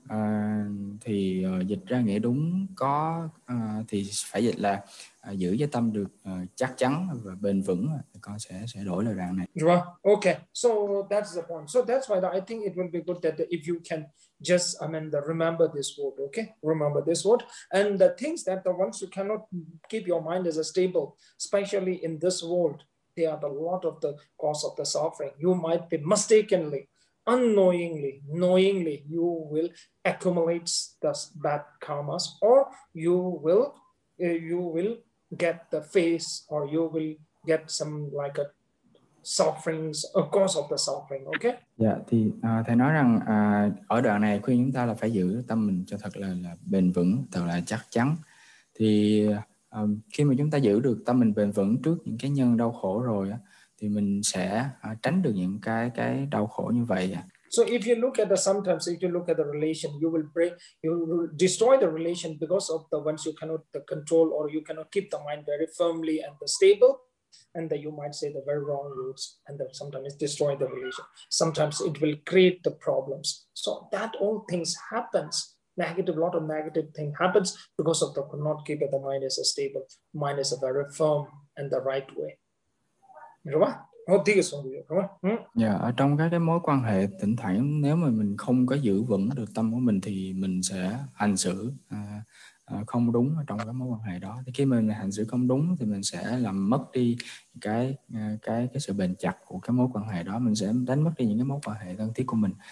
thì dịch ra nghĩa đúng có thì phải dịch là giữ cho tâm được chắc chắn và bền vững. Con sẽ đổi lời đoạn này. Okay, so that's the point. So that's why I think it will be good that if you can just remember this word. Okay, remember this word and the things that the ones you cannot keep your mind as a stable, especially in this world. They are a lot of the cause of the suffering. You might be mistakenly, unknowingly, knowingly, you will accumulate the bad karmas, or you will get the face, or you will get some like a sufferings, a cause of the suffering. Okay? Dạ, thì thầy nói rằng ở đoạn này khuyên chúng ta là phải giữ tâm mình cho thật là bền vững, thật là chắc chắn. Thì khi mà chúng ta giữ được tâm mình bền vững trước những cái nhân đau khổ rồi thì mình sẽ tránh được những cái đau khổ như vậy. So if you look at sometimes if you look at the relation, you will destroy the relation because of the ones you cannot control, or you cannot keep the mind very firmly and stable, and that you might say the very wrong roots, and that sometimes destroy the relation. Sometimes it will create the problems. So that all things happens. Lot of negative thing happens because of the not keep the mind is stable, mind is very firm and the right way. Đúng không? Dạ, ở trong các cái mối quan hệ thỉnh thoảng nếu mà mình không có giữ vững được tâm của mình thì mình sẽ hành xử không đúng ở trong cái mối quan hệ đó. Thì khi mình hành xử không đúng thì mình sẽ làm mất đi cái sự bền chặt của cái mối quan hệ đó, mình sẽ đánh mất đi những cái mối quan hệ thân thiết của mình,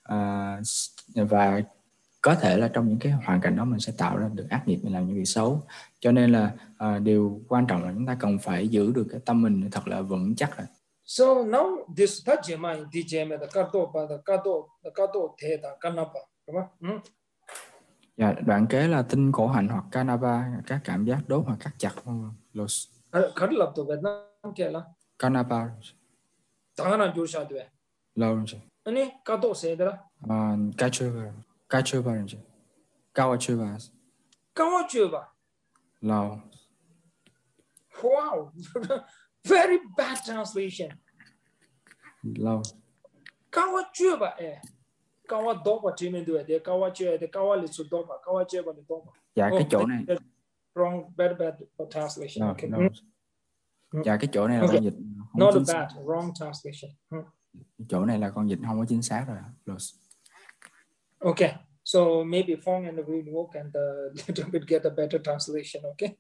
và có thể là trong những cái hoàn cảnh đó mình sẽ tạo ra được ác nghiệp, mình làm những việc xấu. Cho nên là điều quan trọng là chúng ta cần phải giữ được cái tâm mình thật là vững chắc. So now this tajema dijeme the kato the the kanapa, đúng không? Dạ, đoạn kế là tinh khổ hạnh hoặc kanapa, các cảm giác đốt hoặc cắt chặt. Los. Khẩn lập từ Việt Nam kia là kanapa. Tangana Jursa due. Lâu. Ani kato se đó. Kachuba. Kawachuba. Lâu. Wow. Very bad translation. Lâu. Kawachuba Kawa dopa chimen due de kawache de kawali su dopa kawache ba de dopa. Dạ cái chỗ này wrong, bad translation. Okay. Dạ cái chỗ này là con dịch không not chính bad, xác. wrong translation. Chỗ này là con dịch không có chính xác rồi. Okay, so maybe Phong and we look and little bit get a better translation. Okay.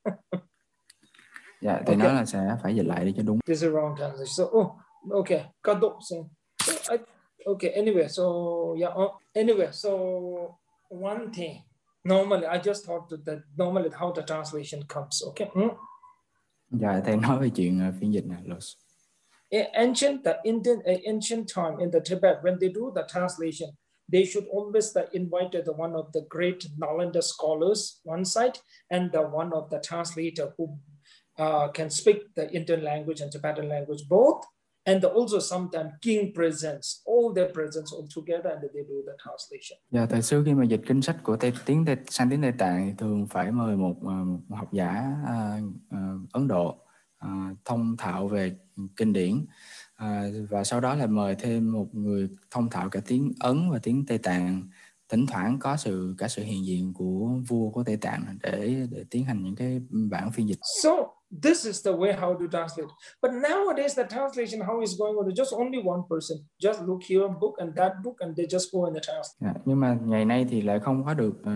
Dạ thì nói là sẽ phải dịch lại để cho đúng. This is wrong translation. So okay, kadok. So okay. Anyway, so yeah. Anyway, so one thing. Normally, I just thought that normally how the translation comes. Okay. Dạ thầy nói về chuyện phiên dịch này. Ancient time in the Tibet, when they do the translation, they should always invite one of the great Nalanda scholars one side, and one of the translator who can speak the Indian language and Tibetan language both, and also sometimes king presents, all their presents all together, and they do the translation. Dạ, thời xưa khi mà dịch kinh sách của sang tiếng Tây Tạng thì thường phải mời một học giả Ấn Độ thông thạo về kinh điển, và sau đó là mời thêm một người thông thạo cả tiếng Ấn và tiếng Tây Tạng. Thỉnh thoảng có cả sự hiện diện của vua của Tây Tạng để tiến hành những cái bản phiên dịch. So this is the way how to translate. But nowadays the translation how is going on? Just only one person, just look here book and that book and they just go in the translate. Nhưng mà ngày nay thì lại không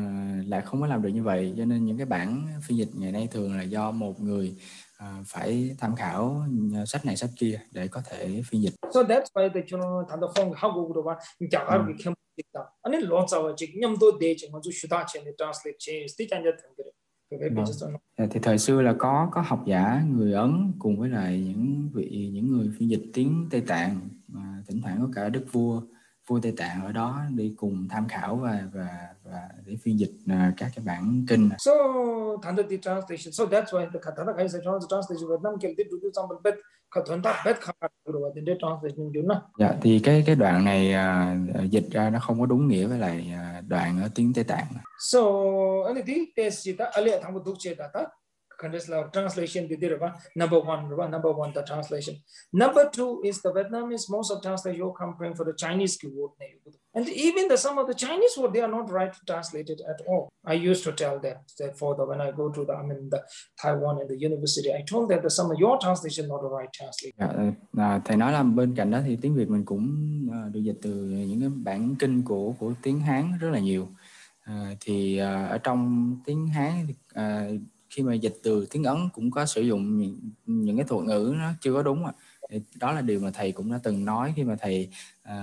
có làm được như vậy, cho nên những cái bản phiên dịch ngày nay thường là do một người phải tham khảo sách này sách kia để có thể phiên dịch. So that's why the thằng đó phong how go rồi chẳng ai bị khem dịch ta. Anh ấy lots of dịch nhâm tôi để chỉ mà chú shuda trên để translate change tí chẳng nhất thằng cái. Thì thời xưa là có học giả người Ấn cùng với lại những người phiên dịch tiếng Tây Tạng, mà thỉnh thoảng có cả đức vua Tây Tạng ở đó đi cùng tham khảo và để phiên dịch các cái bản kinh. So Thanda the translation. So that's why the Thanda guys translation Vietnam kelti do example bet Thanda bet khabar rồi thì translation đúng không? Dạ thì cái đoạn này dịch ra nó không có đúng nghĩa với lại đoạn ở tiếng Tây Tạng. So anh đi test gì ta ali tham duk che ta translation number one the translation. Number two is the Vietnamese most of translation come for the Chinese keyword, and even some of the Chinese word they are not right translated at all. I used to tell them that when I go to the Taiwan and the university, I told them that some of your translation not the right translation. Thầy nói là bên cạnh đó thì tiếng Việt mình cũng được dịch từ những cái bản kinh của tiếng Hán rất là nhiều. Thì ở trong tiếng Hán thì, khi mà dịch từ tiếng Ấn cũng có sử dụng những cái thuật ngữ nó chưa có đúng. Đó là điều mà thầy cũng đã từng nói khi mà thầy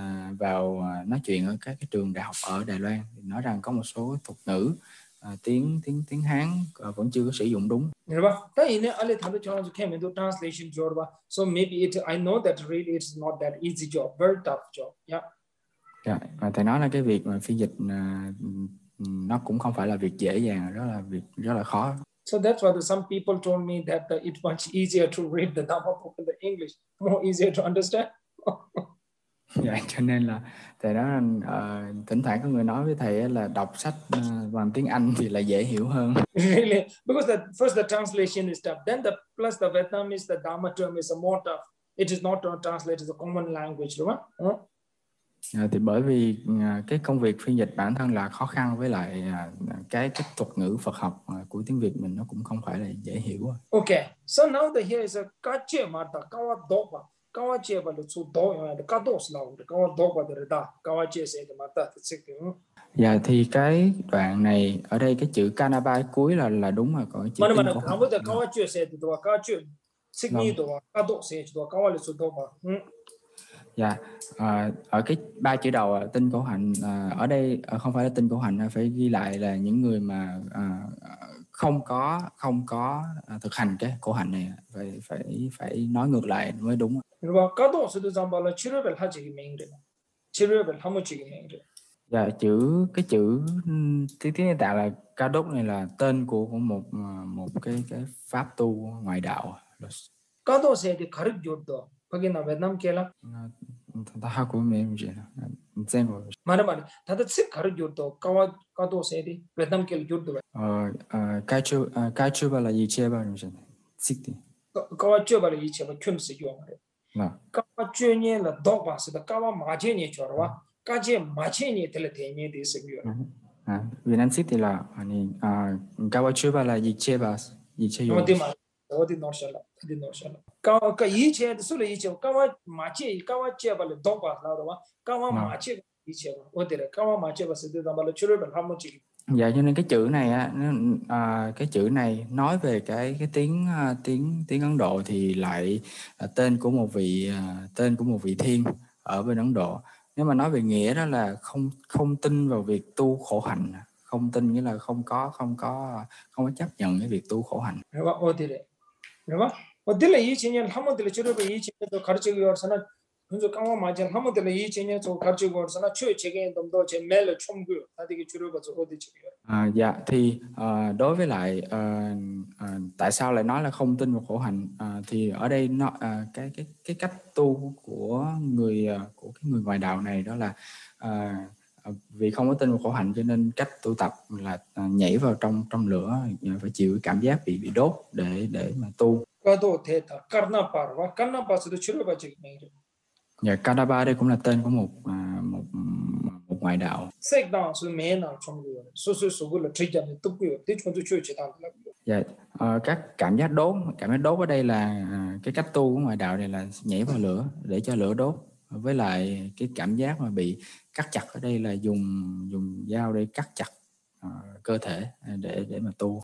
vào nói chuyện ở các cái trường đại học ở Đài Loan, thì nói rằng có một số thuật ngữ tiếng Hán vẫn chưa có sử dụng đúng. So maybe I know that really it's not that easy job, very tough job. Yeah. Yeah. Và thầy nói là cái việc mà phiên dịch nó cũng không phải là việc dễ dàng, rất là khó. So that's why some people told me that it's much easier to read the Dhamma book in the English, more easier to understand. Dạ, cho nên là thầy nói thỉnh thoảng có người nói với thầy là đọc sách bằng tiếng Anh thì là dễ hiểu hơn. Really, because first the translation is tough, then plus the Vietnamese, the Dharma term is more tough. It is not translated as a common language, đúng không? Thì bởi vì cái công việc phiên dịch bản thân là khó khăn, với lại cái thuật ngữ Phật học của tiếng Việt mình nó cũng không phải là dễ hiểu. Okay, so now here is a kache mata kawa dopa kawa che ba lu su do the kados lao the kawa dopa the da kawa che se the mata the. Dạ, thì cái đoạn này ở đây cái chữ Kanaba cuối là đúng rồi, còn cái chữ Mana kawa the kawa che se the kawa che sikni do kado se do kawa lu su dopa. Dạ, ở cái 3 chữ đầu tinh khổ hạnh, ở đây không phải là tinh khổ hạnh, phải ghi lại là những người mà không có thực hành cái khổ hạnh này, phải nói ngược lại mới đúng. Kado se do zambala chirobel haji mengde chirobel hamuchi mengde. Dạ, cái chữ tiếng Tây Tạng là Kadok này là tên của một cái pháp tu ngoại đạo. Kado se de karik joddo pagina Vietnam kela ta ha của mình gì xem rồi. Mana thada sik karik joddo kawa kado se de Vietnam kela joddo. Kachu là gì che ba rồi sik đi. Kawa che ba yi che ba kyun se yo mare. Kawa che nye la dog ba se da kawa ma che nye chorwa ka che ma che nye tele te nye de se yo. Việt Nam sik thì là kawa che ba là gì che ba gì che yo. Odi no shala kawa ka yi che de su le yi che kawa ma che ba le dog ba la wa kawa ma che yi che ba odi le kawa ma che ba se de da ba le churu ba ha mo chi. Dạ, cho nên cái chữ này cái chữ này nói về cái tiếng Ấn Độ thì lại là tên của một vị thiên ở bên Ấn Độ. Nếu mà nói về nghĩa đó là không tin vào việc tu khổ hạnh, không tin nghĩa là không có chấp nhận cái việc tu khổ hạnh. 그래서 강화 맞은 한번들 이 전에서 가지고 와서나 최 제게 넘도 제 매일 총구 다되게 주로 가서 어디 지고요. Dạ, thì đối với lại tại sao lại nói là không tin vào khổ hạnh, thì ở đây nó cái cách tu của cái người ngoại đạo này đó là vì không có tin vào khổ hạnh cho nên cách tu tập là nhảy vào trong lửa, phải chịu cái cảm giác bị đốt để mà tu. Dạ, Kadapa đây cũng là tên của một ngoại đạo. Dạ, các cảm giác đốt ở đây là cái cách tu của ngoại đạo này là nhảy vào lửa để cho lửa đốt, với lại cái cảm giác mà bị cắt chặt ở đây là dùng dao để cắt chặt cơ thể để mà tu.